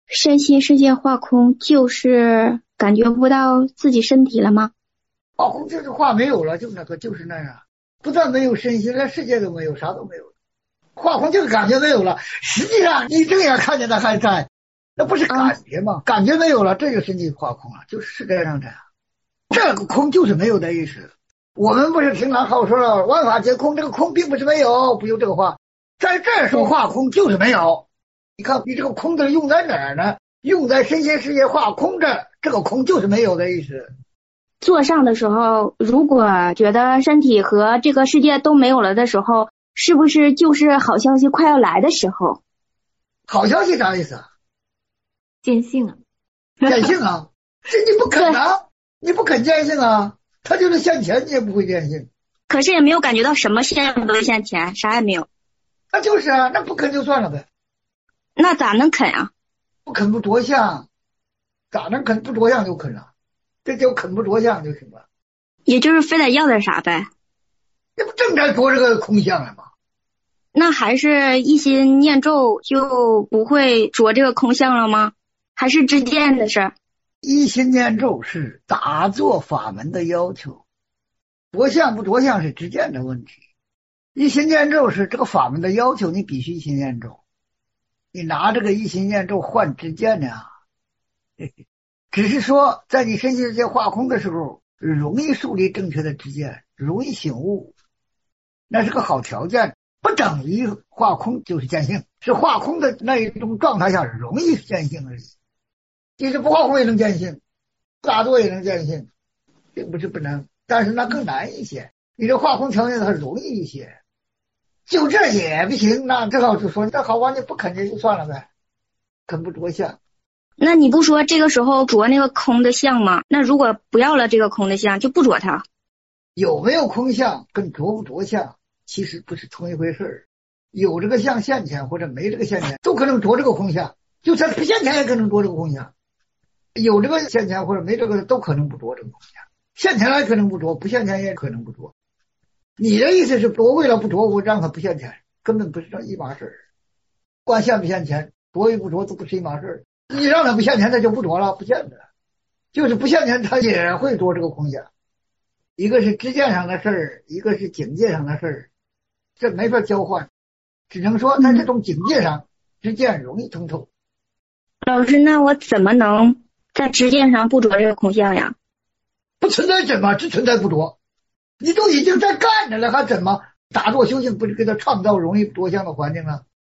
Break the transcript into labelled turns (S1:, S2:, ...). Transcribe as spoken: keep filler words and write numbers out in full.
S1: 身心世界化空，就是感觉不到自己身体了吗？
S2: 化空就是化没有了，就那个就是那样，不但没有身心，连世界都没有，啥都没有了。化空就是感觉没有了，实际上你正眼看见它还在，那不是感觉吗？嗯、感觉没有了，这就身体化空了，就是世界上这样。这个空就是没有的意思。我们不是经常好说了，万法皆空，这个空并不是没有，不用这个话，在这儿说化空就是没有。你看你这个空字用在哪儿呢？用在身心世界化空这，这个空就是没有的意思。
S1: 坐上的时候，如果觉得身体和这个世界都没有了的时候，是不是就是好消息快要来的时候？
S2: 好消息啥意思啊？
S3: 见性啊，
S2: 见性啊，这你不肯啊，你不肯见性啊，他就是现前，你也不会见性。
S1: 可是也没有感觉到什么现不现前，啥也没有。
S2: 那就是啊，那不肯就算了呗。
S1: 那咋能肯啊？
S2: 不肯不着相，咋能肯不着相就肯了？这叫肯不着相就行了。
S1: 也就是非得要点啥呗。
S2: 这不正在着这个空相了吗？
S1: 那还是一心念咒就不会着这个空相了吗？还是知见的事？
S2: 一心念咒是打坐法门的要求，着相不着相是知见的问题。一心念咒是这个法门的要求，你必须一心念咒。你拿这个一心念咒换知见呢？只是说在你身心世界化空的时候，容易树立正确的知见，容易醒悟，那是个好条件，不等于化空就是见性，是化空的那一种状态下容易见性而已。即使不化空也能见性，打坐也能见性，并不是不能，但是那更难一些。你这化空条件它容易一些，就这也不行，那只好就说这好吧，你不肯定就算了呗，肯不着相。
S1: 那你不说这个时候着那个空的相吗？那如果不要了这个空的相，就不着它。
S2: 有没有空相跟着不着相其实不是同一回事，有这个相现前或者没这个现前都可能着这个空相，就算不现前也可能着这个空相。有这个现前或者没这个都可能不着这个空相，现前还可能不着，不现前也可能不着。你的意思是我为了不着我让它不现前，根本不是这一码事儿。管现不现前，着与不着都不是一码事儿。你让它不现前，它就不着了，不见得。就是不现前，它也会着这个空相。一个是知见上的事儿，一个是境界上的事儿，这没法交换，只能说在这种境界上，知见容易通透。
S1: 老师，那我怎么能在知见上不着这个空相呀？
S2: 不存在怎么，只存在不着。你都已经在干着了，还怎么打坐修行？不是给他创造容易着相的环境了？